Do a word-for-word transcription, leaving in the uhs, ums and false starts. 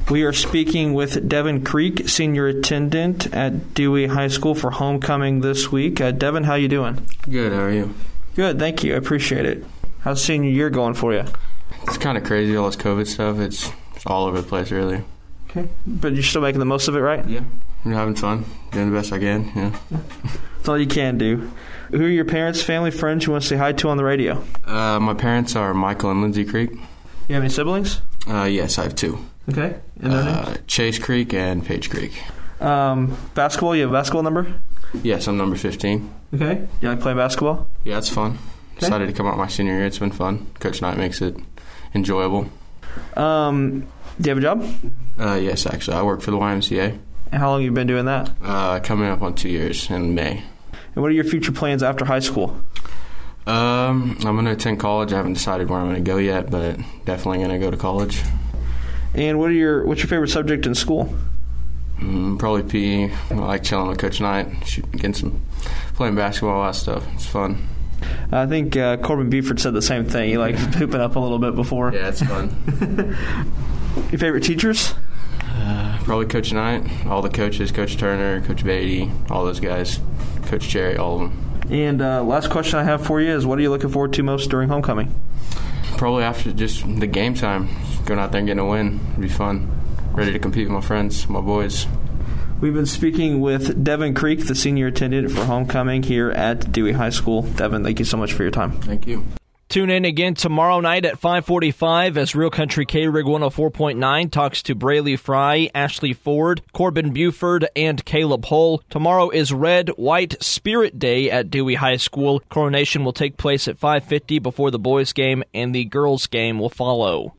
We are speaking with Devin Creek, senior attendant at Dewey High School for homecoming this week. Uh, Devin, how you doing? Good, how are you? Good, thank you. I appreciate it. How's senior year going for you? It's kind of crazy, all this COVID stuff. It's, it's all over the place, really. Okay, but you're still making the most of it, right? Yeah, I'm having fun, doing the best I can, yeah. That's all you can do. Who are your parents, family, friends you want to say hi to on the radio? Uh, my parents are Michael and Lindsay Creek. You have any siblings? Uh, yes, I have two. Okay, and their uh, names? Chase Creek and Paige Creek. Um, basketball, you have a basketball number? Yes, I'm number fifteen. Okay, you like playing basketball? Yeah, it's fun. Okay. Decided to come out my senior year. It's been fun. Coach Knight makes it enjoyable. Um, do you have a job? Uh, yes, actually. I work for the Y M C A. And how long have you been doing that? Uh, coming up on two years in May. And what are your future plans after high school? Um, I'm going to attend college. I haven't decided where I'm going to go yet, but definitely going to go to college. And what are your what's your favorite subject in school? Mm, probably P E. I like chilling with Coach Knight, shooting, getting some, playing basketball, all that stuff. It's fun. I think uh, Corbin Buford said the same thing. He liked hooping up a little bit before. Yeah, it's fun. Your favorite teachers? Uh, probably Coach Knight, all the coaches, Coach Turner, Coach Beatty, all those guys, Coach Cherry, all of them. And uh, last question I have for you is, what are you looking forward to most during homecoming? Probably after just the game time, going out there and getting a win. It'd be fun. Ready to compete with my friends, my boys. We've been speaking with Devin Creek, the senior attendant for homecoming here at Dewey High School. Devin, thank you so much for your time. Thank you. Tune in again tomorrow night at five forty-five as Real Country K-Rig one oh four point nine talks to Braley Fry, Ashley Ford, Corbin Buford, and Caleb Hull. Tomorrow is Red White Spirit Day at Dewey High School. Coronation will take place at five fifty before the boys' game, and the girls' game will follow.